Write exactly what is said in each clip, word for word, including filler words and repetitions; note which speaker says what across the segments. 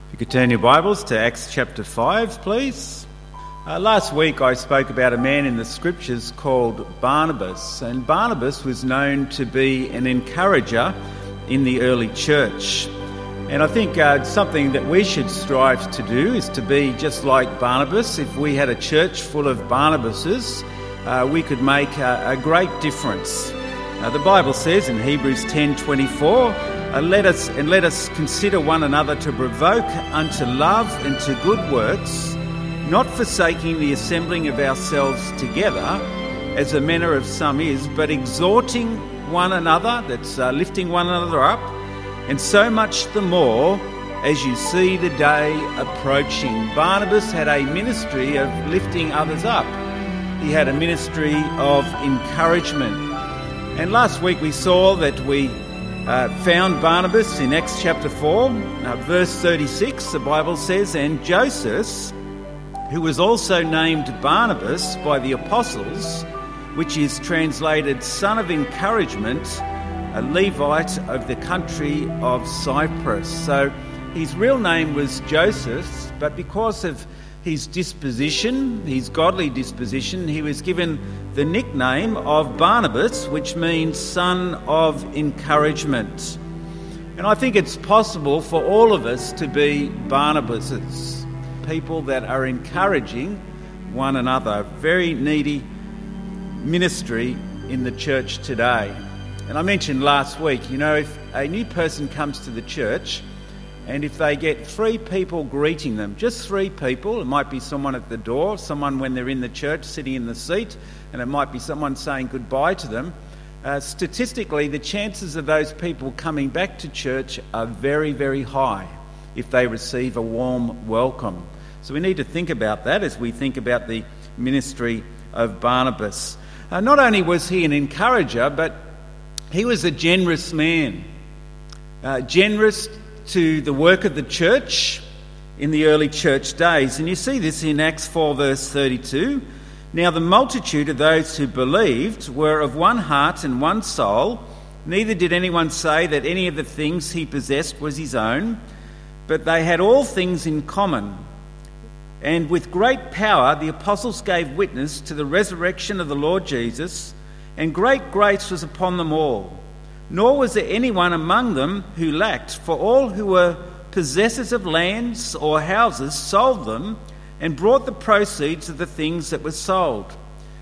Speaker 1: If you could turn your Bibles to Acts chapter five, please. Uh, last week I spoke about a man in the scriptures called Barnabas, and Barnabas was known to be an encourager in the early church. And I think uh, something that we should strive to do is to be just like Barnabas. If we had a church full of Barnabases, uh, we could make a, a great difference. Uh, the Bible says in Hebrews ten twenty-four, uh, let us and let us consider one another to provoke unto love and to good works, not forsaking the assembling of ourselves together, as the manner of some is, but exhorting one another, that's uh, lifting one another up, and so much the more as you see the day approaching. Barnabas had a ministry of lifting others up. He had a ministry of encouragement. And last week we saw that we uh, found Barnabas in Acts chapter four, uh, verse thirty-six. The Bible says, and Joseph, who was also named Barnabas by the apostles, which is translated son of encouragement, a Levite of the country of Cyprus. So his real name was Joseph, but because of his disposition, his godly disposition, he was given the nickname of Barnabas, which means son of encouragement. And I think it's possible for all of us to be Barnabases, people that are encouraging one another. Very needy ministry in the church today. And I mentioned last week, you know, if a new person comes to the church and if they get three people greeting them, just three people, it might be someone at the door, someone when they're in the church sitting in the seat, and it might be someone saying goodbye to them, uh, statistically the chances of those people coming back to church are very, very high if they receive a warm welcome. So we need to think about that as we think about the ministry of Barnabas. Uh, not only was he an encourager, but he was a generous man. Uh, generous to the work of the church in the early church days. And you see this in Acts four verse thirty-two. Now the multitude of those who believed were of one heart and one soul. Neither did anyone say that any of the things he possessed was his own, but they had all things in common. And with great power the apostles gave witness to the resurrection of the Lord Jesus, and great grace was upon them all. Nor was there anyone among them who lacked, for all who were possessors of lands or houses sold them and brought the proceeds of the things that were sold,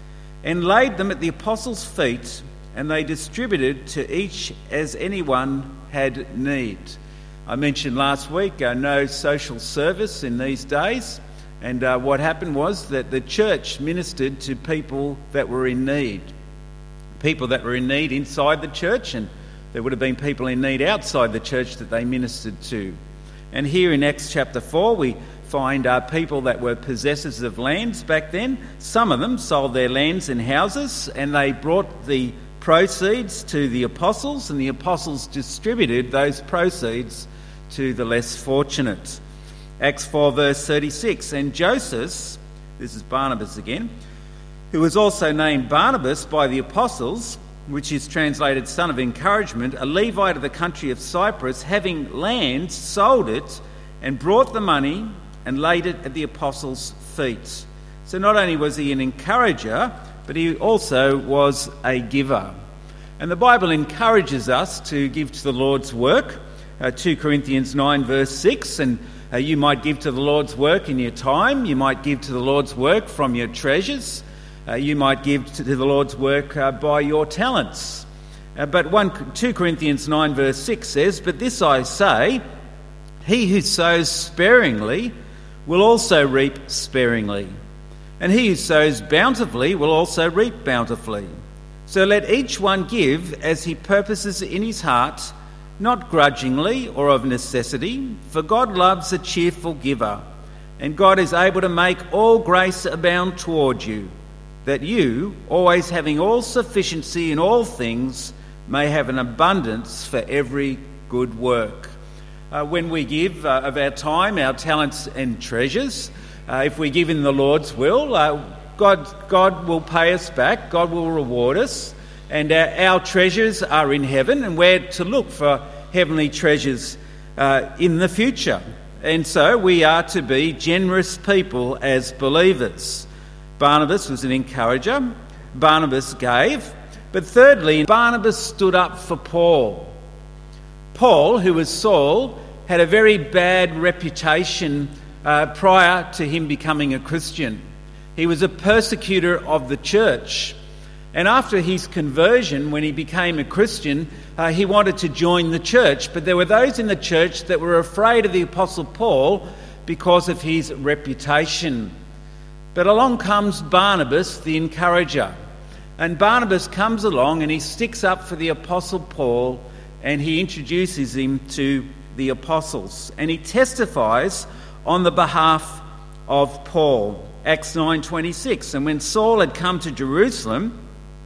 Speaker 1: and laid them at the apostles' feet, and they distributed to each as anyone had need. I mentioned last week uh, no social service in these days. And uh, what happened was that the church ministered to people that were in need. People that were in need inside the church, and there would have been people in need outside the church that they ministered to. And here in Acts chapter four we find uh, people that were possessors of lands back then. Some of them sold their lands and houses, and they brought the proceeds to the apostles, and the apostles distributed those proceeds to the less fortunate. Acts four verse thirty-six, and Joseph, this is Barnabas again, who was also named Barnabas by the apostles, which is translated son of encouragement, a Levite of the country of Cyprus, having land, sold it, and brought the money and laid it at the apostles' feet. So not only was he an encourager, but he also was a giver. And the Bible encourages us to give to the Lord's work. Uh, Second Corinthians nine verse six, and Uh, you might give to the Lord's work in your time. You might give to the Lord's work from your treasures. Uh, you might give to the Lord's work uh, by your talents. Uh, but Second Corinthians nine verse six says, but this I say, he who sows sparingly will also reap sparingly, and he who sows bountifully will also reap bountifully. So let each one give as he purposes in his heart, not grudgingly or of necessity, for God loves a cheerful giver, and God is able to make all grace abound toward you, that you, always having all sufficiency in all things, may have an abundance for every good work. Uh, when we give uh, of our time, our talents and treasures, uh, if we give in the Lord's will, uh, God, God will pay us back, God will reward us. And our, our treasures are in heaven, and we're to look for heavenly treasures uh, in the future. and so we are to be generous people as believers. Barnabas was an encourager. Barnabas gave. But thirdly, Barnabas stood up for Paul. Paul, who was Saul, had a very bad reputation uh, prior to him becoming a Christian. He was a persecutor of the church. And after his conversion, when he became a Christian, uh, he wanted to join the church. But there were those in the church that were afraid of the Apostle Paul because of his reputation. But along comes Barnabas, the encourager. And Barnabas comes along and he sticks up for the Apostle Paul, and he introduces him to the apostles. And he testifies on the behalf of Paul. Acts nine twenty-six. And when Saul had come to Jerusalem,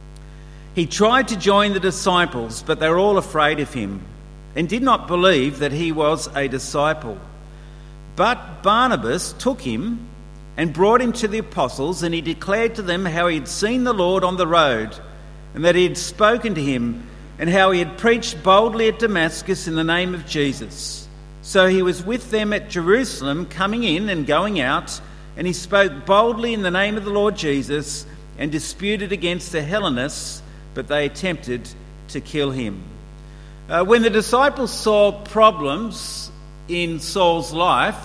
Speaker 1: he tried to join the disciples, but they were all afraid of him and did not believe that he was a disciple. But Barnabas took him and brought him to the apostles, and he declared to them how he had seen the Lord on the road, and that he had spoken to him, and how he had preached boldly at Damascus in the name of Jesus. So he was with them at Jerusalem, coming in and going out, and he spoke boldly in the name of the Lord Jesus, and disputed against the Hellenists, but they attempted to kill him. Uh, when the disciples saw problems in Saul's life,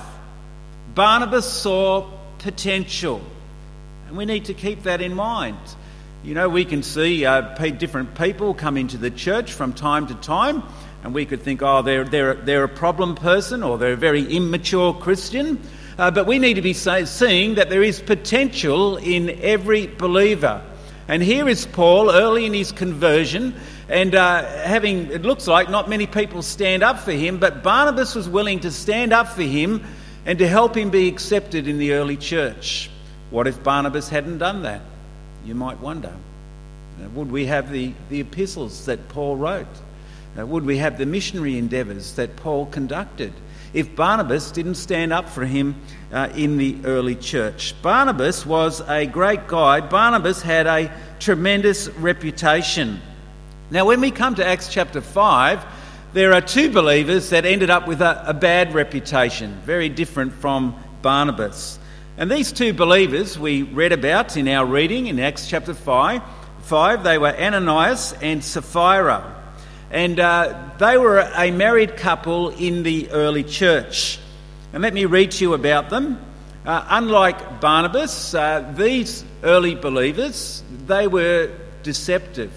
Speaker 1: Barnabas saw potential. And we need to keep that in mind. You know, we can see uh, different people come into the church from time to time, and we could think, oh, they're, they're, they're a problem person, or they're a very immature Christian. Uh, but we need to be say, seeing that there is potential in every believer. And here is Paul early in his conversion, and uh, having, it looks like not many people stand up for him, but Barnabas was willing to stand up for him and to help him be accepted in the early church. What if Barnabas hadn't done that? You might wonder. Uh, would we have the, the epistles that Paul wrote? Uh, would we have the missionary endeavours that Paul conducted if Barnabas didn't stand up for him uh, in the early church? Barnabas was a great guy. Barnabas had a tremendous reputation. Now, when we come to Acts chapter five, there are two believers that ended up with a, a bad reputation, very different from Barnabas. And these two believers we read about in our reading in Acts chapter five. five they were Ananias and Sapphira. And uh, they were a married couple in the early church. And let me read to you about them. Uh, unlike Barnabas, uh, these early believers, they were deceptive.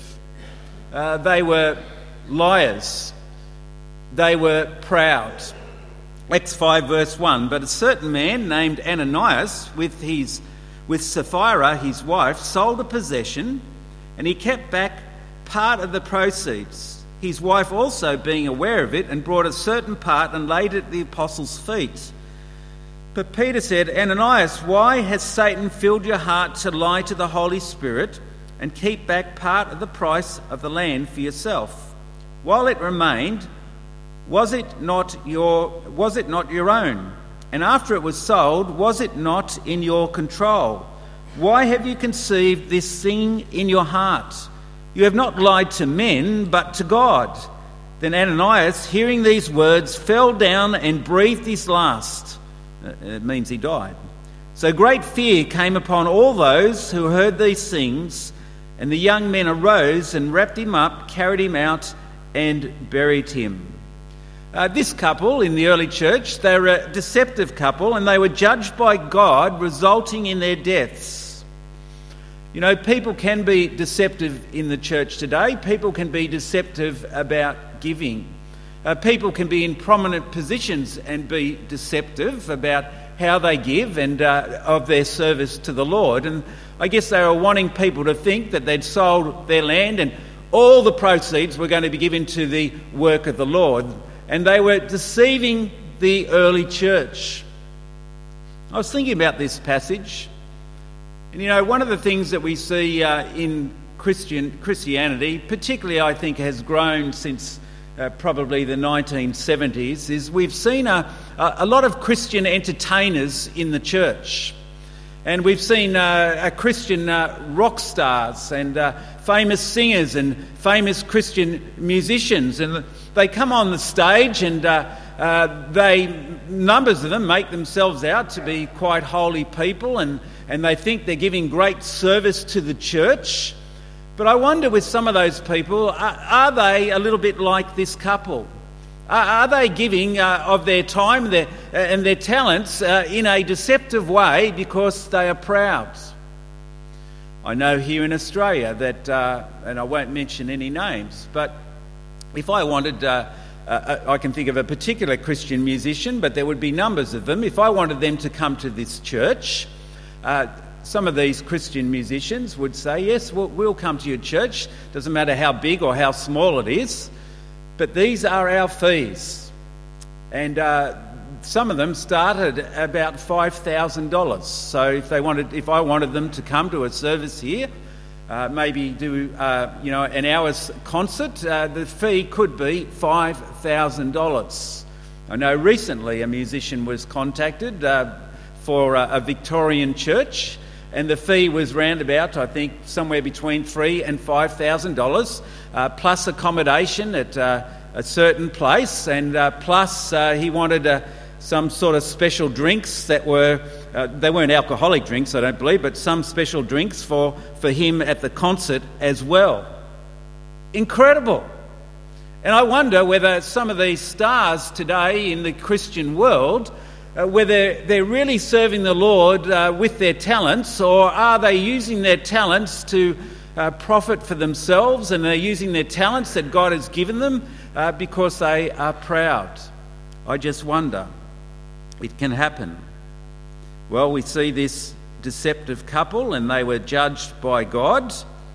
Speaker 1: Uh, they were liars. They were proud. Acts five verse one. But a certain man named Ananias, with his with Sapphira his wife, sold a possession, and he kept back part of the proceeds. His wife also being aware of it, and brought a certain part and laid it at the apostles' feet. But Peter said, Ananias, why has Satan filled your heart to lie to the Holy Spirit and keep back part of the price of the land for yourself? While it remained, was it not your was it not your own? And after it was sold, was it not in your control? Why have you conceived this thing in your heart? You have not lied to men, but to God. Then Ananias, hearing these words, fell down and breathed his last. It means he died. So great fear came upon all those who heard these things, and the young men arose and wrapped him up, carried him out, and buried him. Uh, this couple in the early church, they were a deceptive couple, and they were judged by God, resulting in their deaths. You know, people can be deceptive in the church today. People can be deceptive about giving. Uh, people can be in prominent positions and be deceptive about how they give and uh, of their service to the Lord. And I guess they were wanting people to think that they'd sold their land and all the proceeds were going to be given to the work of the Lord. And they were deceiving the early church. I was thinking about this passage. And you know, one of the things that we see uh, in Christian Christianity, particularly I think has grown since uh, probably the nineteen seventies, is we've seen a, a lot of Christian entertainers in the church. And we've seen uh, a Christian uh, rock stars and uh, famous singers and famous Christian musicians. And they come on the stage and uh, Uh, they, numbers of them make themselves out to be quite holy people, and, and they think they're giving great service to the church. But I wonder with some of those people, are, are they a little bit like this couple? Are, are they giving uh, of their time their, uh, and their talents uh, in a deceptive way because they are proud? I know here in Australia that, uh, and I won't mention any names, but if I wanted... Uh, Uh, I can think of a particular Christian musician, but there would be numbers of them. If I wanted them to come to this church, uh, some of these Christian musicians would say, yes, we'll, we'll come to your church. Doesn't matter how big or how small it is, but these are our fees. And uh, some of them started about five thousand dollars. So if they wanted, if I wanted them to come to a service here, Uh, maybe do uh, you know an hour's concert, uh, the fee could be five thousand dollars. I know recently a musician was contacted uh, for a, a Victorian church, and the fee was round about, I think, somewhere between three and five thousand dollars, uh, plus accommodation at uh, a certain place, and uh, plus uh, he wanted uh, some sort of special drinks that were. Uh, they weren't alcoholic drinks, I don't believe, but some special drinks for, for him at the concert as well. Incredible. And I wonder whether some of these stars today in the Christian world, uh, whether they're really serving the Lord uh, with their talents, or are they using their talents to uh, profit for themselves, and they're using their talents that God has given them uh, because they are proud. I just wonder. It can happen. Well, we see this deceptive couple, and they were judged by God.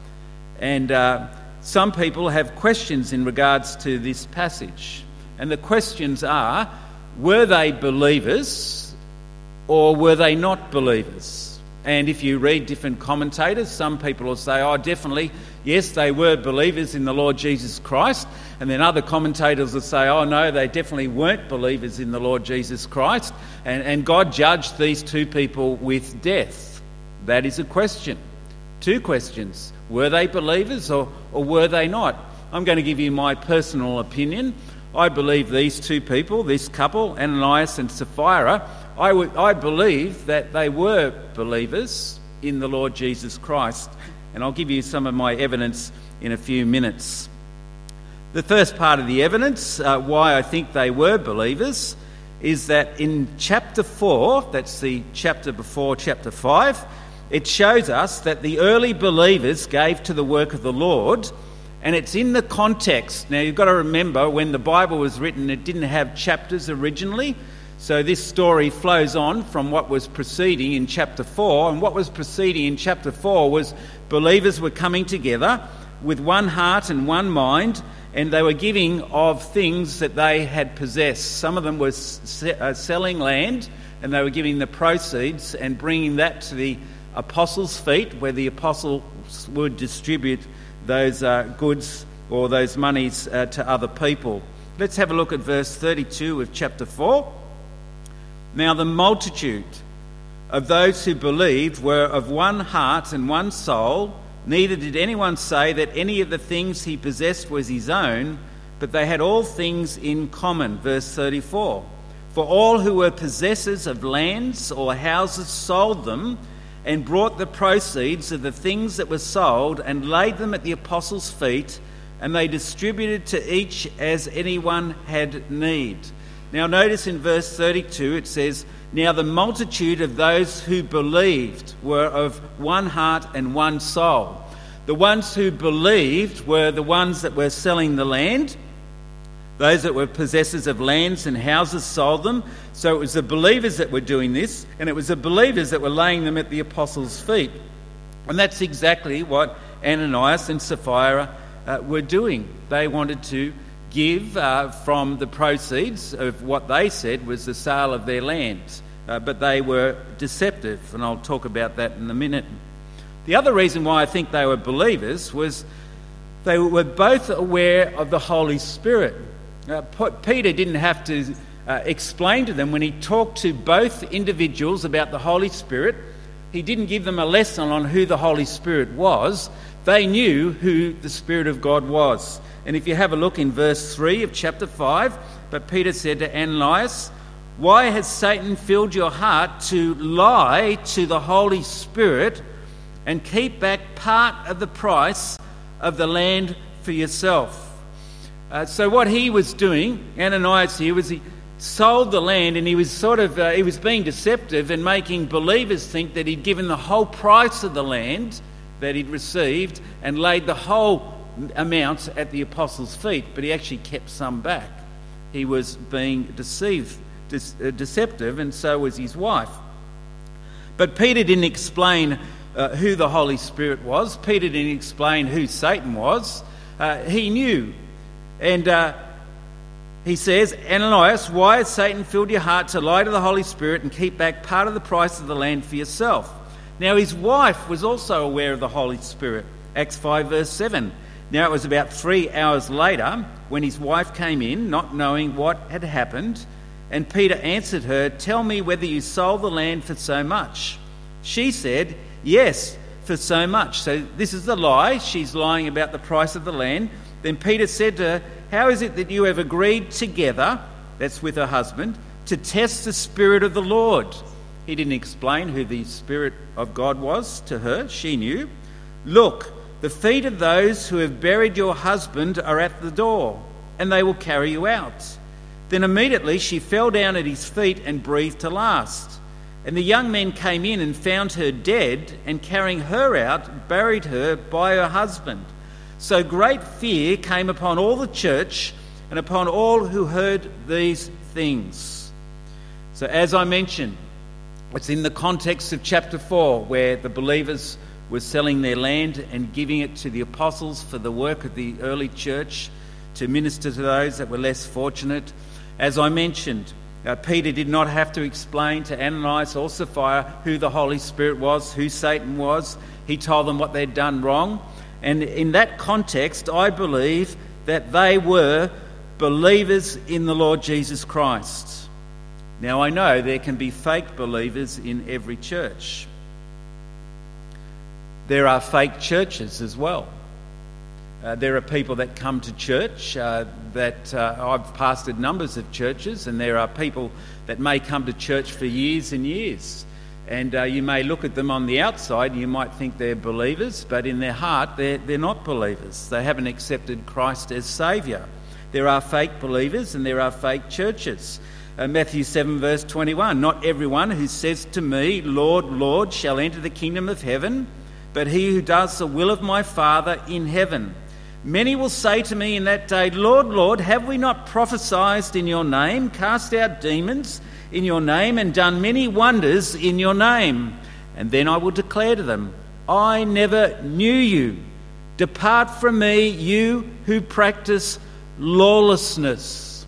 Speaker 1: And uh, some people have questions in regards to this passage. And the questions are, were they believers or were they not believers? And if you read different commentators, some people will say, oh, definitely, yes, they were believers in the Lord Jesus Christ. And then other commentators will say, oh, no, they definitely weren't believers in the Lord Jesus Christ. And, and God judged these two people with death. That is a question. Two questions. Were they believers or, or were they not? I'm going to give you my personal opinion. I believe these two people, this couple, Ananias and Sapphira, I, w- I believe that they were believers in the Lord Jesus Christ. And I'll give you some of my evidence in a few minutes. The first part of the evidence, uh, why I think they were believers, is that in chapter four, that's the chapter before chapter five, it shows us that the early believers gave to the work of the Lord, and it's in the context. Now, you've got to remember, when the Bible was written, it didn't have chapters originally, so this story flows on from what was preceding in chapter four, and what was preceding in chapter four was believers were coming together with one heart and one mind, and they were giving of things that they had possessed. Some of them were se- uh, selling land, and they were giving the proceeds and bringing that to the apostles' feet, where the apostles would distribute those uh, goods or those monies uh, to other people. Let's have a look at verse thirty-two of chapter four. Now the multitude of those who believed were of one heart and one soul. Neither did anyone say that any of the things he possessed was his own, but they had all things in common. Verse thirty-four. For all who were possessors of lands or houses sold them and brought the proceeds of the things that were sold and laid them at the apostles' feet, and they distributed to each as anyone had need. Now notice in verse thirty-two it says, now the multitude of those who believed were of one heart and one soul. The ones who believed were the ones that were selling the land. Those that were possessors of lands and houses sold them. So it was the believers that were doing this, and it was the believers that were laying them at the apostles' feet. And that's exactly what Ananias and Sapphira uh, were doing. They wanted to give uh, from the proceeds of what they said was the sale of their land. Uh, but they were deceptive, and I'll talk about that in a minute. The other reason why I think they were believers was they were both aware of the Holy Spirit. Uh, Peter didn't have to uh, explain to them when he talked to both individuals about the Holy Spirit. He didn't give them a lesson on who the Holy Spirit was. They knew who the Spirit of God was. And if you have a look in verse three of chapter five, But Peter said to Ananias, "Why has Satan filled your heart to lie to the Holy Spirit and keep back part of the price of the land for yourself?" Uh, so what he was doing, Ananias here, was he sold the land, and he was sort of uh, he was being deceptive and making believers think that he'd given the whole price of the land that he'd received and laid the whole amount at the apostles' feet, but he actually kept some back. He was being deceived, de- uh, deceptive, and so was his wife. But Peter didn't explain uh, who the Holy Spirit was. Peter didn't explain who Satan was. Uh, he knew. And uh, he says, "Ananias, why has Satan filled your heart to lie to the Holy Spirit and keep back part of the price of the land for yourself?" Now his wife was also aware of the Holy Spirit. Acts five verse seven. "Now it was about three hours later when his wife came in, not knowing what had happened. And Peter answered her, 'Tell me whether you sold the land for so much.' She said, 'Yes, for so much.'" So this is the lie. She's lying about the price of the land. Then Peter said to her, "How is it that you have agreed together," that's with her husband, "to test the Spirit of the Lord?" He didn't explain who the Spirit of God was to her. She knew. "Look, the feet of those who have buried your husband are at the door, and they will carry you out." Then immediately she fell down at his feet and breathed her last. And the young men came in and found her dead, and carrying her out, buried her by her husband. So great fear came upon all the church and upon all who heard these things. So as I mentioned, it's in the context of chapter four, where the believers were selling their land and giving it to the apostles for the work of the early church to minister to those that were less fortunate. As I mentioned, uh, Peter did not have to explain to Ananias or Sapphira who the Holy Spirit was, who Satan was. He told them what they'd done wrong. And in that context, I believe that they were believers in the Lord Jesus Christ. Now, I know there can be fake believers in every church. There are fake churches as well. Uh, there are people that come to church uh, that uh, I've pastored numbers of churches, and there are people that may come to church for years and years. And uh, you may look at them on the outside and you might think they're believers, but in their heart they're, they're not believers. They haven't accepted Christ as Saviour. There are fake believers and there are fake churches. Uh, Matthew seven verse twenty-one, "Not everyone who says to me, 'Lord, Lord,' shall enter the kingdom of heaven, but he who does the will of my Father in heaven. Many will say to me in that day, 'Lord, Lord, have we not prophesied in your name, cast out demons in your name, and done many wonders in your name?' And then I will declare to them, 'I never knew you. Depart from me, you who practice lawlessness.'"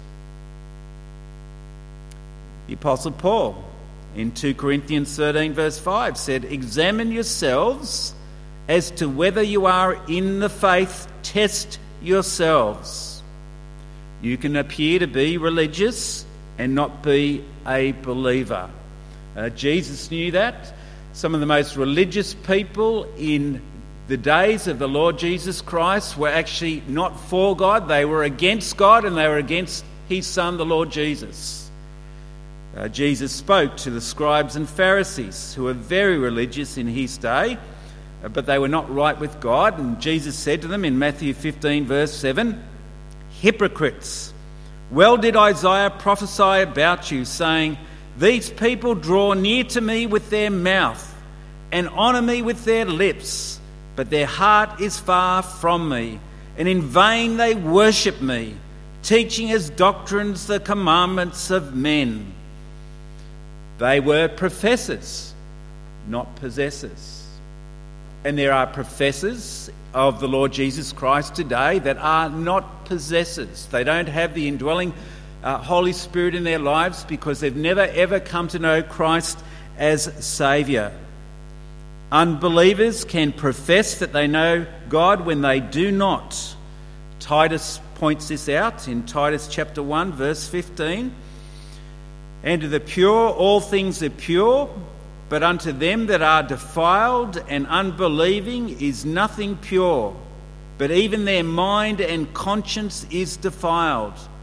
Speaker 1: The Apostle Paul in two Corinthians thirteen verse five said, "Examine yourselves as to whether you are in the faith. Test yourselves." You can appear to be religious and not be a believer. Uh, Jesus knew that. Some of the most religious people in the days of the Lord Jesus Christ were actually not for God. They were against God, and they were against his Son, the Lord Jesus. Uh, Jesus spoke to the scribes and Pharisees, who were very religious in his day, uh, but they were not right with God. And Jesus said to them in Matthew fifteen verse seven, "Hypocrites! Well did Isaiah prophesy about you, saying, 'These people draw near to me with their mouth and honour me with their lips, but their heart is far from me, and in vain they worship me, teaching as doctrines the commandments of men.'" They were professors, not possessors. And there are professors of the Lord Jesus Christ today that are not possessors. They don't have the indwelling uh, Holy Spirit in their lives because they've never ever come to know Christ as Saviour. Unbelievers can profess that they know God when they do not. Titus points this out in Titus chapter one verse fifteen. "And to the pure all things are pure, but unto them that are defiled and unbelieving is nothing pure, but even their mind and conscience is defiled.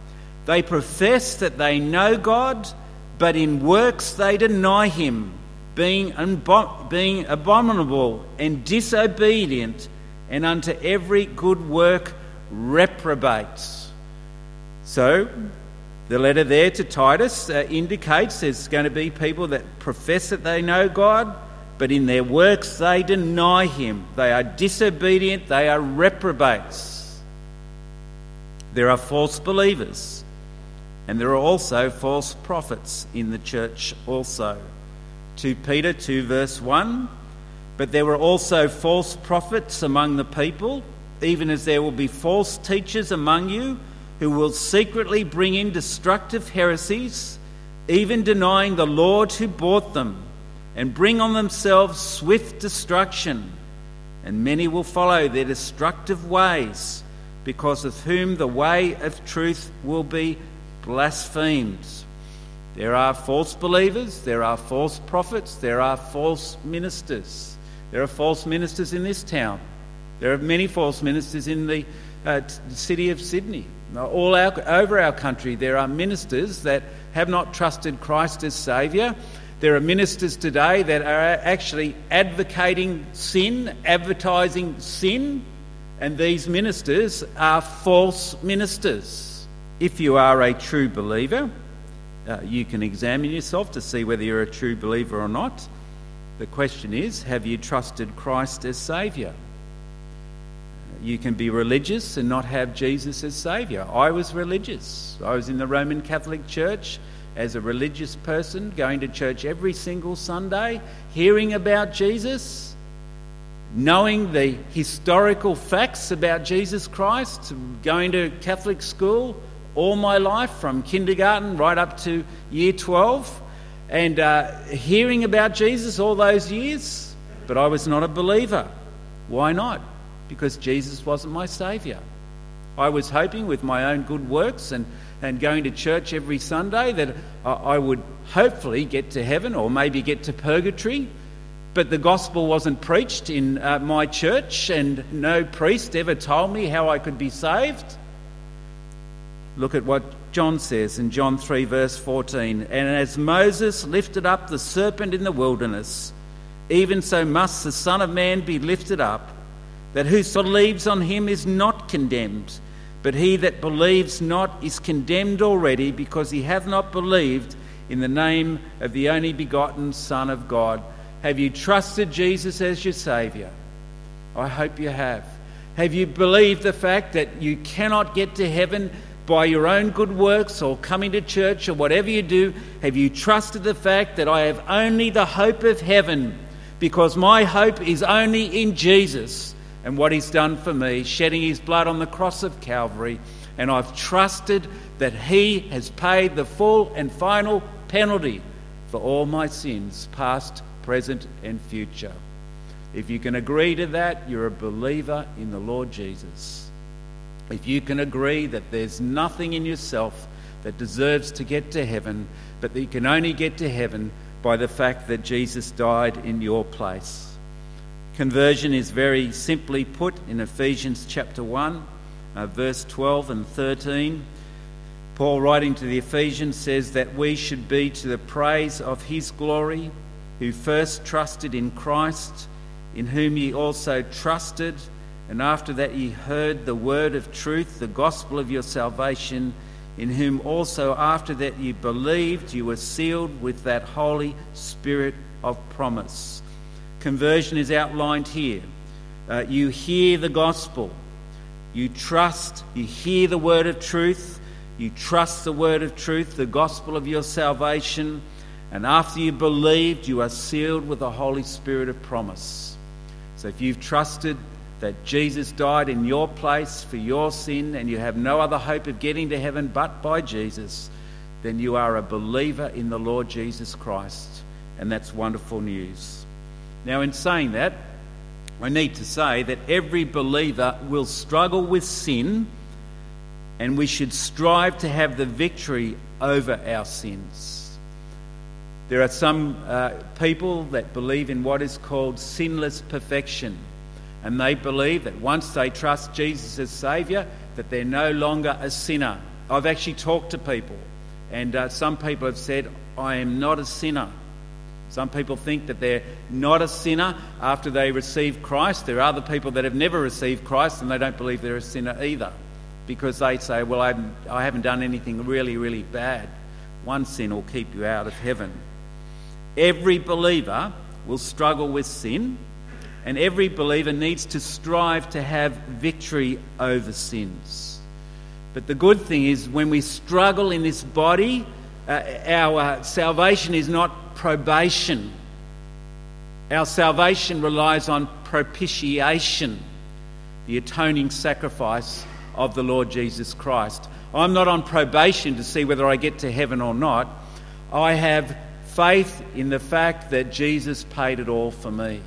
Speaker 1: They profess that they know God, but in works they deny him, being, unbo- being abominable and disobedient, and unto every good work reprobates. So, the letter there to Titus uh, indicates there's going to be people that profess that they know God, but in their works they deny him. They are disobedient, they are reprobates. There are false believers, and there are also false prophets in the church also. Second Peter two verse one, but there were also false prophets among the people, even as there will be false teachers among you, who will secretly bring in destructive heresies, even denying the Lord who bought them, and bring on themselves swift destruction. And many will follow their destructive ways, because of whom the way of truth will be blasphemed. There are false believers, there are false prophets, there are false ministers. There are false ministers in this town. There are many false ministers in the uh, t- city of Sydney. All our, over our country there are ministers that have not trusted Christ as Saviour. There are ministers today that are actually advocating sin, advertising sin, and these ministers are false ministers. If you are a true believer, uh, you can examine yourself to see whether you're a true believer or not. The question is, have you trusted Christ as Saviour? You can be religious and not have Jesus as Saviour. I was religious. I was in the Roman Catholic Church as a religious person, going to church every single Sunday, hearing about Jesus, knowing the historical facts about Jesus Christ, going to Catholic school all my life, from kindergarten right up to year twelve, and uh, hearing about Jesus all those years, but I was not a believer. Why not? Because Jesus wasn't my Saviour. I was hoping with my own good works and, and going to church every Sunday that I, I would hopefully get to heaven, or maybe get to purgatory. But the gospel wasn't preached in uh, my church, and no priest ever told me how I could be saved. Look at what John says in John three verse fourteen. And as Moses lifted up the serpent in the wilderness, even so must the Son of Man be lifted up, that whoso believes on him is not condemned, but he that believes not is condemned already, because he hath not believed in the name of the only begotten Son of God. Have you trusted Jesus as your Saviour? I hope you have. Have you believed the fact that you cannot get to heaven by your own good works or coming to church or whatever you do? Have you trusted the fact that I have only the hope of heaven, because my hope is only in Jesus and what he's done for me, shedding his blood on the cross of Calvary, and I've trusted that he has paid the full and final penalty for all my sins, past, present and future. If you can agree to that, you're a believer in the Lord Jesus. If you can agree that there's nothing in yourself that deserves to get to heaven, but that you can only get to heaven by the fact that Jesus died in your place. Conversion is very simply put in Ephesians chapter one, uh, verse twelve and thirteen. Paul, writing to the Ephesians, says that we should be to the praise of his glory, who first trusted in Christ, in whom ye also trusted, and after that ye heard the word of truth, the gospel of your salvation, in whom also after that ye believed, you were sealed with that Holy Spirit of promise. Conversion is outlined here. Uh, you hear the gospel, you trust, you hear the word of truth, you trust the word of truth, the gospel of your salvation, and after you believed, you are sealed with the Holy Spirit of promise. So if you've trusted that Jesus died in your place for your sin, and you have no other hope of getting to heaven but by Jesus, then you are a believer in the Lord Jesus Christ, and that's wonderful news. Now, in saying that, I need to say that every believer will struggle with sin, and we should strive to have the victory over our sins. There are some uh, people that believe in what is called sinless perfection, and they believe that once they trust Jesus as Saviour, that they're no longer a sinner. I've actually talked to people, and uh, some people have said, I am not a sinner. Some people think that they're not a sinner after they receive Christ. There are other people that have never received Christ and they don't believe they're a sinner either, because they say, well, I haven't, I haven't done anything really, really bad. One sin will keep you out of heaven. Every believer will struggle with sin, and every believer needs to strive to have victory over sins. But the good thing is, when we struggle in this body, uh, our uh, salvation is not probation. Our salvation relies on propitiation, the atoning sacrifice of the Lord Jesus Christ. I'm not on probation to see whether I get to heaven or not. I have faith in the fact that Jesus paid it all for me.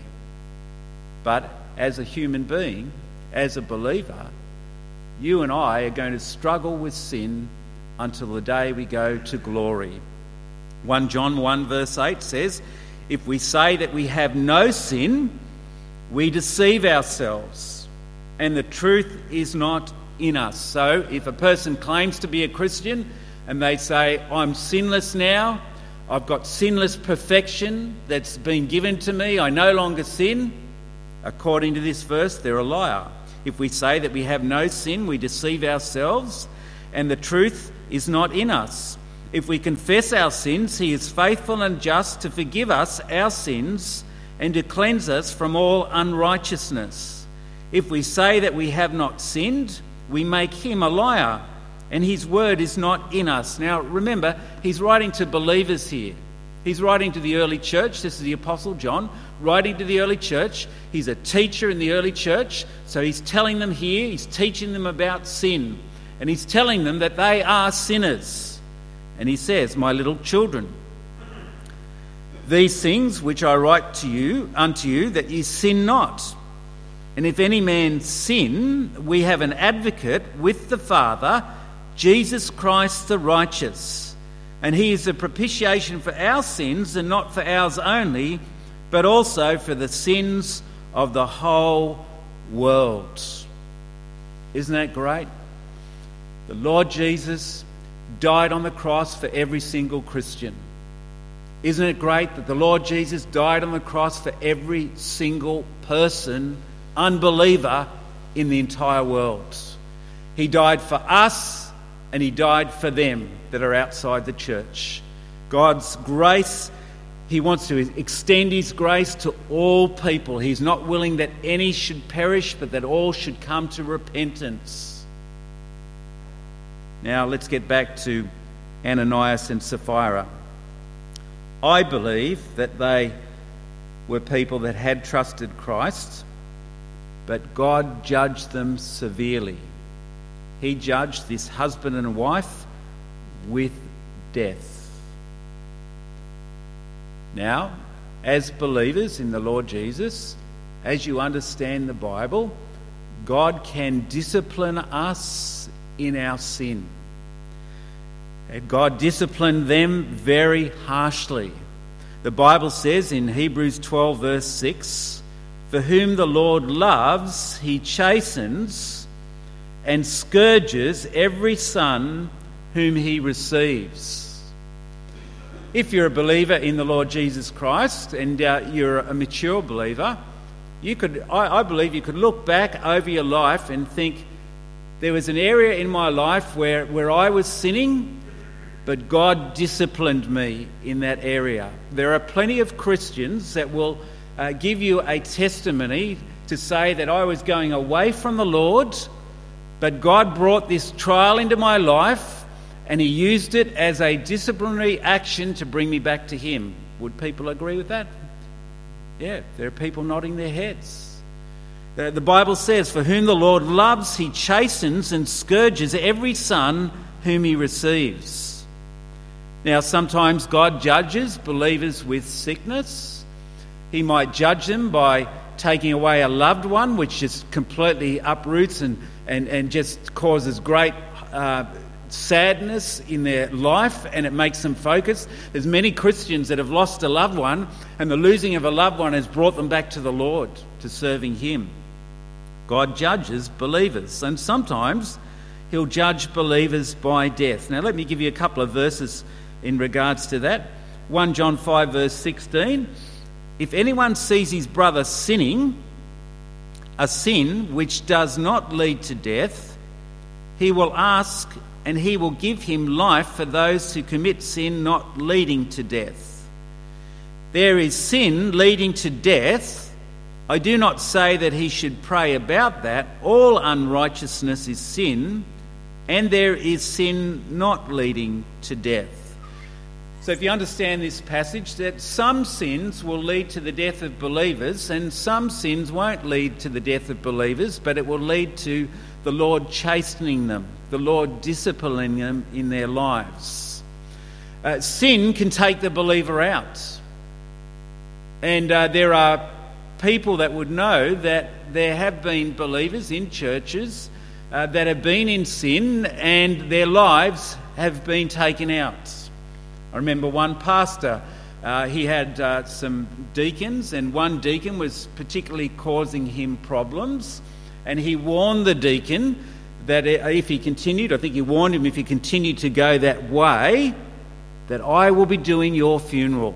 Speaker 1: But as a human being, as a believer, you and I are going to struggle with sin until the day we go to glory. First John one verse eight says, if we say that we have no sin, we deceive ourselves, and the truth is not in us. So if a person claims to be a Christian and they say, I'm sinless now, I've got sinless perfection that's been given to me, I no longer sin, according to this verse, they're a liar. If we say that we have no sin, we deceive ourselves, and the truth is not in us. If we confess our sins, he is faithful and just to forgive us our sins and to cleanse us from all unrighteousness. If we say that we have not sinned, we make him a liar, and his word is not in us. Now remember, he's writing to believers here. He's writing to the early church. This is the Apostle John writing to the early church. He's a teacher in the early church, so he's telling them here, he's teaching them about sin, and he's telling them that they are sinners. And he says, my little children, these things which I write to you unto you, that ye sin not. And if any man sin, we have an advocate with the Father, Jesus Christ the righteous. And he is a propitiation for our sins, and not for ours only, but also for the sins of the whole world. Isn't that great? The Lord Jesus died on the cross for every single Christian. Isn't it great that the Lord Jesus died on the cross for every single person, unbeliever, in the entire world? He died for us, and he died for them that are outside the church. God's grace, he wants to extend his grace to all people. He's not willing that any should perish, but that all should come to repentance. Now let's get back to Ananias and Sapphira. I believe that they were people that had trusted Christ, but God judged them severely. He judged this husband and wife with death. Now, as believers in the Lord Jesus, as you understand the Bible, God can discipline us in our sin. And God disciplined them very harshly. The Bible says in Hebrews twelve verse six, for whom the Lord loves, he chastens and scourges every son whom he receives. If you're a believer in the Lord Jesus Christ and uh, you're a mature believer, you could, I, I believe you could look back over your life and think, there was an area in my life where, where I was sinning, but God disciplined me in that area. There are plenty of Christians that will uh, give you a testimony to say that I was going away from the Lord, but God brought this trial into my life and he used it as a disciplinary action to bring me back to him. Would people agree with that? Yeah, there are people nodding their heads. The, the Bible says, for whom the Lord loves, he chastens and scourges every son whom he receives. Now, sometimes God judges believers with sickness. He might judge them by taking away a loved one, which just completely uproots and, and, and just causes great uh, sadness in their life, and it makes them focus. There's many Christians that have lost a loved one, and the losing of a loved one has brought them back to the Lord, to serving him. God judges believers, and sometimes he'll judge believers by death. Now let me give you a couple of verses in regards to that. First John five verse sixteen, if anyone sees his brother sinning, a sin which does not lead to death, he will ask and he will give him life for those who commit sin not leading to death. There is sin leading to death. I do not say that he should pray about that. All unrighteousness is sin, and there is sin not leading to death. So if you understand this passage, that some sins will lead to the death of believers and some sins won't lead to the death of believers, but it will lead to the Lord chastening them, the Lord disciplining them in their lives. Uh, sin can take the believer out. And uh, there are people that would know that there have been believers in churches uh, that have been in sin and their lives have been taken out. I remember one pastor, uh, he had uh, some deacons, and one deacon was particularly causing him problems, and he warned the deacon that if he continued, I think he warned him if he continued to go that way, that I will be doing your funeral.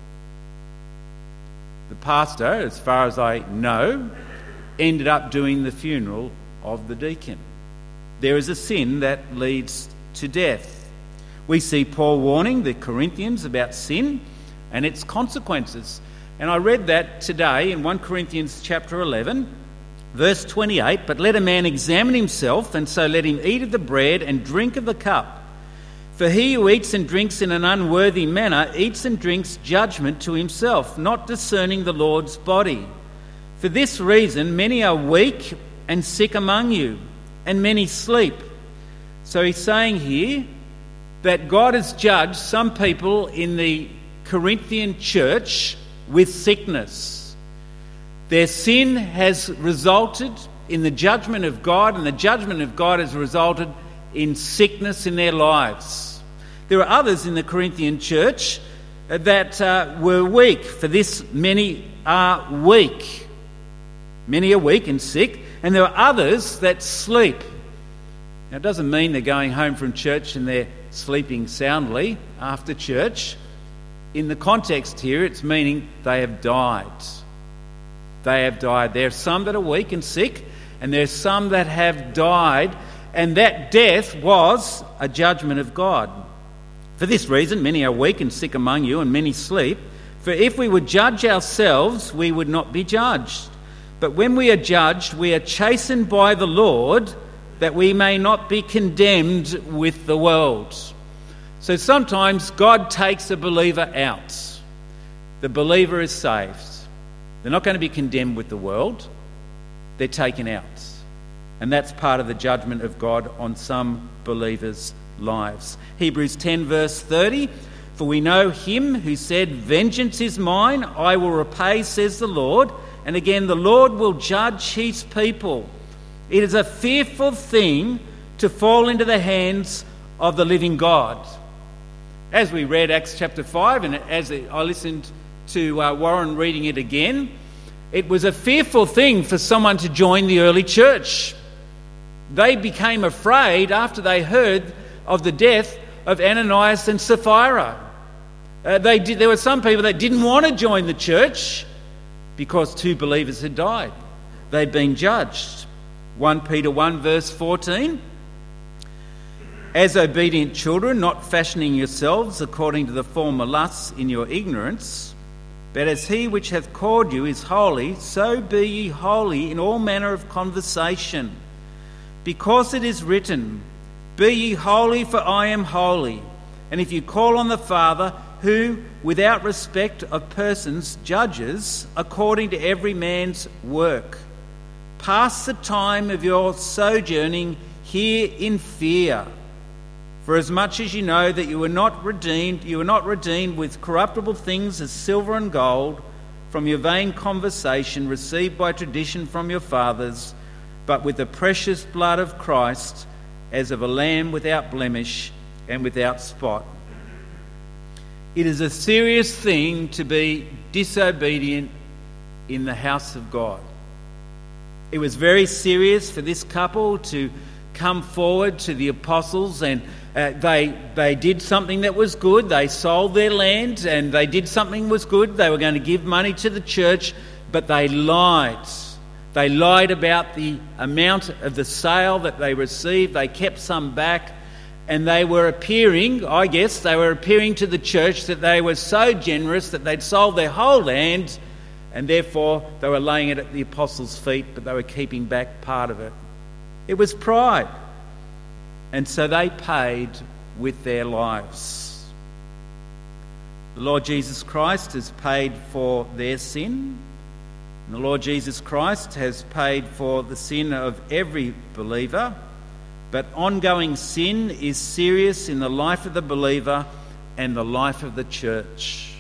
Speaker 1: The pastor, as far as I know, ended up doing the funeral of the deacon. There is a sin that leads to death. We see Paul warning the Corinthians about sin and its consequences. And I read that today in First Corinthians chapter eleven, verse twenty-eight, but let a man examine himself, and so let him eat of the bread and drink of the cup. For he who eats and drinks in an unworthy manner eats and drinks judgment to himself, not discerning the Lord's body. For this reason many are weak and sick among you, and many sleep. So he's saying here that God has judged some people in the Corinthian church with sickness. Their sin has resulted in the judgment of God, and the judgment of God has resulted in sickness in their lives. There are others in the Corinthian church that uh, were weak. For this, many are weak. Many are weak and sick, and there are others that sleep. Now, it doesn't mean they're going home from church and they're sleeping soundly after church. In the context here, it's meaning they have died. They have died. There are some that are weak and sick, and there are some that have died, and that death was a judgment of God. For this reason, many are weak and sick among you, and many sleep. For if we would judge ourselves, we would not be judged. But when we are judged, we are chastened by the Lord, that we may not be condemned with the world. So sometimes God takes a believer out. The believer is saved. They're not going to be condemned with the world. They're taken out. And that's part of the judgment of God on some believers' lives. Hebrews ten verse thirty, for we know him who said, vengeance is mine, I will repay, says the Lord. And again, the Lord will judge his people. It is a fearful thing to fall into the hands of the living God. As we read Acts chapter five, and as I listened to uh, Warren reading it again, it was a fearful thing for someone to join the early church. They became afraid after they heard of the death of Ananias and Sapphira. Uh, they did, there were some people that didn't want to join the church because two believers had died. They'd been judged. First Peter one verse fourteen, as obedient children, not fashioning yourselves according to the former lusts in your ignorance, but as he which hath called you is holy, so be ye holy in all manner of conversation. Because it is written, be ye holy, for I am holy. And if you call on the Father, who without respect of persons judges according to every man's work, pass the time of your sojourning here in fear. For as much as you know that you were not redeemed, you were not redeemed with corruptible things as silver and gold from your vain conversation received by tradition from your fathers, but with the precious blood of Christ, as of a lamb without blemish and without spot. It is a serious thing to be disobedient in the house of God. It was very serious for this couple to come forward to the apostles, and uh, they they did something that was good. They sold their land and they did something that was good. They were going to give money to the church, but they lied. They lied about the amount of the sale that they received. They kept some back, and they were appearing, I guess, they were appearing to the church that they were so generous that they'd sold their whole land, and therefore they were laying it at the apostles' feet, but they were keeping back part of it. It was pride. And so they paid with their lives. The Lord Jesus Christ has paid for their sin. And the Lord Jesus Christ has paid for the sin of every believer. But ongoing sin is serious in the life of the believer and the life of the church.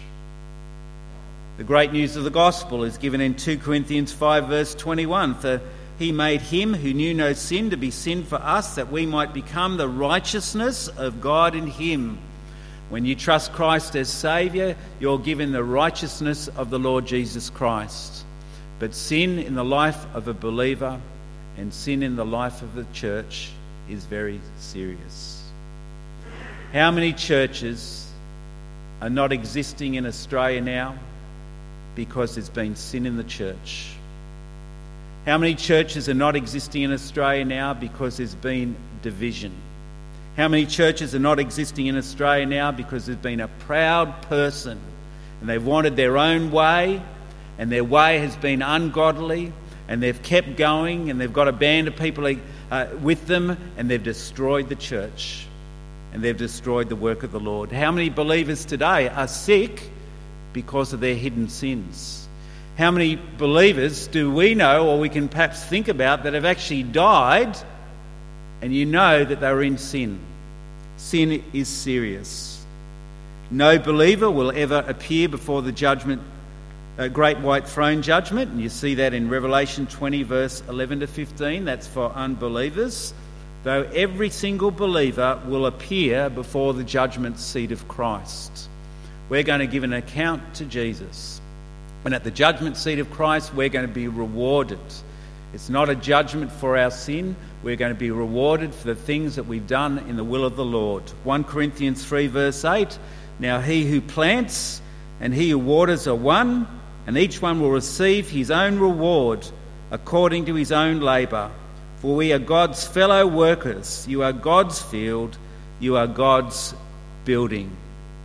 Speaker 1: The great news of the gospel is given in two Corinthians five verse twenty-one. For he made him who knew no sin to be sin for us, that we might become the righteousness of God in him. When you trust Christ as Saviour, you're given the righteousness of the Lord Jesus Christ. But sin in the life of a believer and sin in the life of the church is very serious. How many churches are not existing in Australia now because there's been sin in the church? How many churches are not existing in Australia now because there's been division? How many churches are not existing in Australia now because there's been a proud person and they've wanted their own way, and their way has been ungodly, and they've kept going, and they've got a band of people uh, with them, and they've destroyed the church, and they've destroyed the work of the Lord? How many believers today are sick because of their hidden sins? How many believers do we know, or we can perhaps think about, that have actually died and you know that they were in sin? Sin is serious. No believer will ever appear before the judgment, uh, great white throne judgment, and you see that in Revelation twenty verse eleven to fifteen. That's for unbelievers. Though every single believer will appear before the judgment seat of Christ. We're going to give an account to Jesus. And at the judgment seat of Christ, we're going to be rewarded. It's not a judgment for our sin. We're going to be rewarded for the things that we've done in the will of the Lord. First Corinthians three verse eight, now he who plants and he who waters are one, and each one will receive his own reward according to his own labour. For we are God's fellow workers. You are God's field. You are God's building.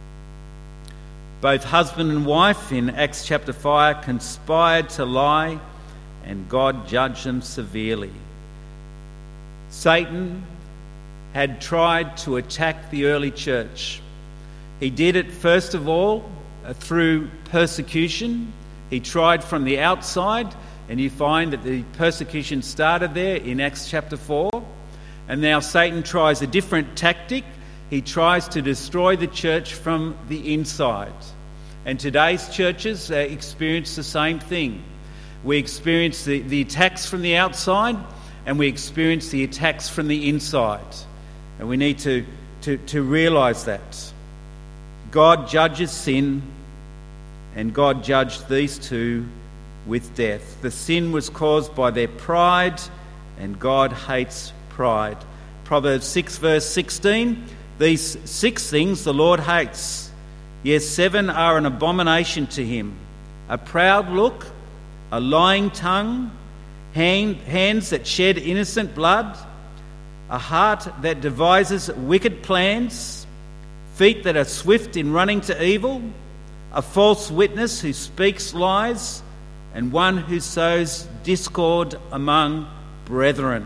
Speaker 1: Both husband and wife in Acts chapter five conspired to lie, and God judged them severely. Satan had tried to attack the early church. He did it first of all uh, through persecution. He tried from the outside, and you find that the persecution started there in Acts chapter four. And now Satan tries a different tactic. He tries to destroy the church from the inside. And today's churches uh, experience the same thing. We experience the, the attacks from the outside, and we experience the attacks from the inside. And we need to, to, to realise that. God judges sin, and God judged these two with death. The sin was caused by their pride, and God hates pride. Proverbs six verse sixteen, these six things the Lord hates. Yes, seven are an abomination to him: a proud look, a lying tongue, hand, hands that shed innocent blood, a heart that devises wicked plans, feet that are swift in running to evil, a false witness who speaks lies, and one who sows discord among brethren.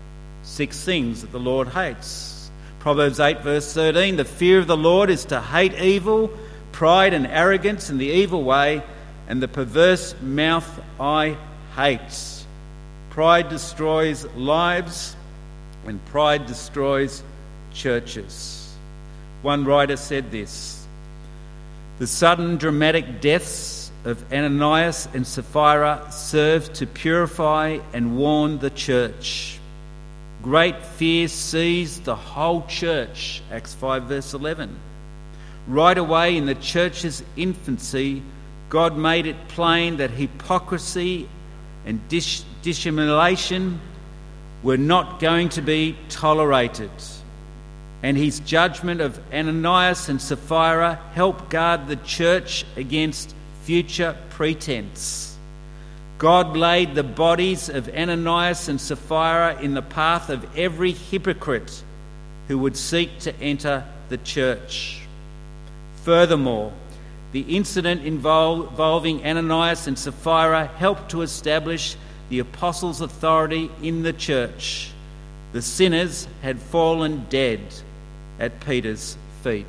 Speaker 1: Six things that the Lord hates. Proverbs eight verse thirteen, the fear of the Lord is to hate evil, pride and arrogance and the evil way, and the perverse mouth I hate. Pride destroys lives, and pride destroys churches. One writer said this: the sudden dramatic deaths of Ananias and Sapphira served to purify and warn the church. Great fear seized the whole church, Acts five verse eleven. Right away in the church's infancy, God made it plain that hypocrisy and dis- dissimulation were not going to be tolerated, and his judgment of Ananias and Sapphira helped guard the church against future pretense. God laid the bodies of Ananias and Sapphira in the path of every hypocrite who would seek to enter the church. Furthermore, the incident involve, involving Ananias and Sapphira helped to establish the apostles' authority in the church. The sinners had fallen dead at Peter's feet.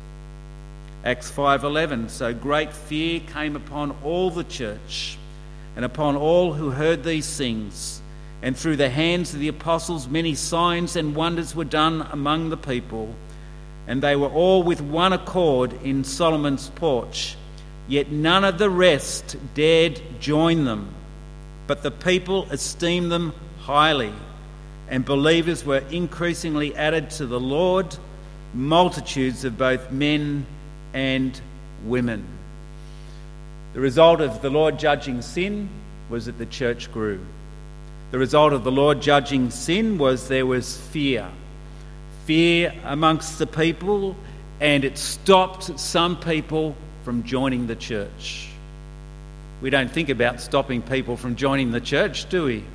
Speaker 1: Acts five eleven, so great fear came upon all the church and upon all who heard these things, and through the hands of the apostles many signs and wonders were done among the people. And they were all with one accord in Solomon's porch. Yet none of the rest dared join them, but the people esteemed them highly, and believers were increasingly added to the Lord, multitudes of both men and women. The result of the Lord judging sin was that the church grew. The result of the Lord judging sin was there was fear. Fear amongst the people, and it stopped some people from joining the church. We don't think about stopping people from joining the church, do we?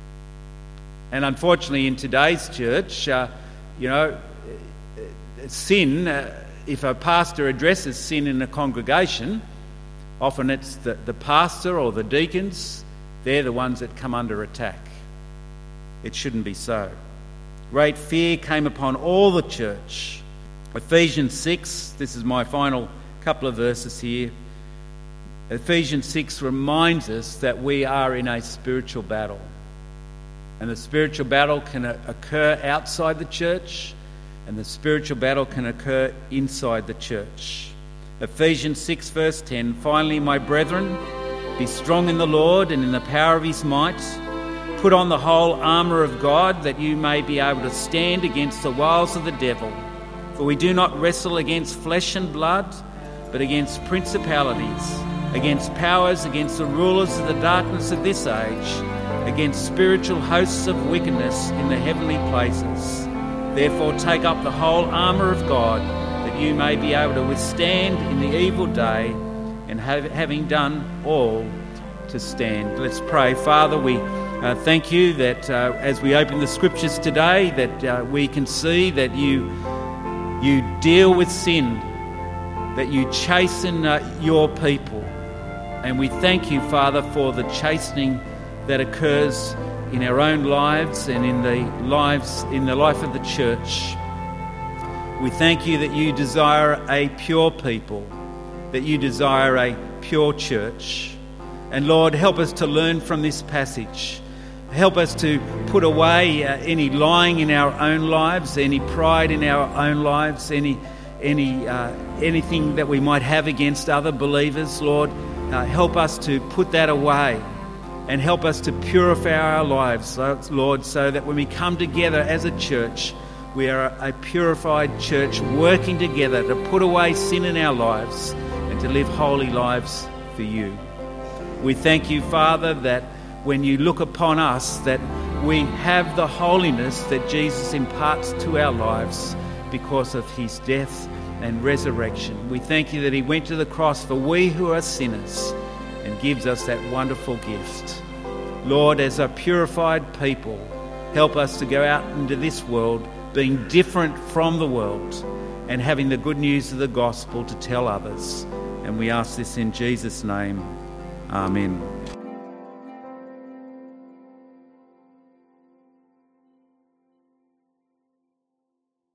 Speaker 1: And unfortunately in today's church, uh, you know, sin, uh, if a pastor addresses sin in a congregation, often it's the, the pastor or the deacons, they're the ones that come under attack. It shouldn't be so. Great fear came upon all the church. Ephesians six, this is my final couple of verses here. Ephesians six reminds us that we are in a spiritual battle. And the spiritual battle can occur outside the church, and the spiritual battle can occur inside the church. Ephesians six verse ten, finally, my brethren, be strong in the Lord and in the power of his might. Put on the whole armour of God, that you may be able to stand against the wiles of the devil. For we do not wrestle against flesh and blood, but against principalities, against powers, against the rulers of the darkness of this age, against spiritual hosts of wickedness in the heavenly places. Therefore take up the whole armour of God, that you may be able to withstand in the evil day, and have, having done all, to stand. Let's pray. Father, we Uh, thank you that uh, as we open the scriptures today, that uh, we can see that you you deal with sin, that you chasten uh, your people. And we thank you, Father, for the chastening that occurs in our own lives and in the lives in the life of the church. We thank you that you desire a pure people, that you desire a pure church. And Lord, help us to learn from this passage. Help us to put away uh, any lying in our own lives, any pride in our own lives, any any uh, anything that we might have against other believers. Lord, uh, help us to put that away, and help us to purify our lives, Lord, so that when we come together as a church, we are a purified church working together to put away sin in our lives and to live holy lives for you. We thank you, Father, that when you look upon us, that we have the holiness that Jesus imparts to our lives because of his death and resurrection. We thank you that he went to the cross for we who are sinners and gives us that wonderful gift. Lord, as a purified people, help us to go out into this world being different from the world and having the good news of the gospel to tell others. And we ask this in Jesus' name. Amen.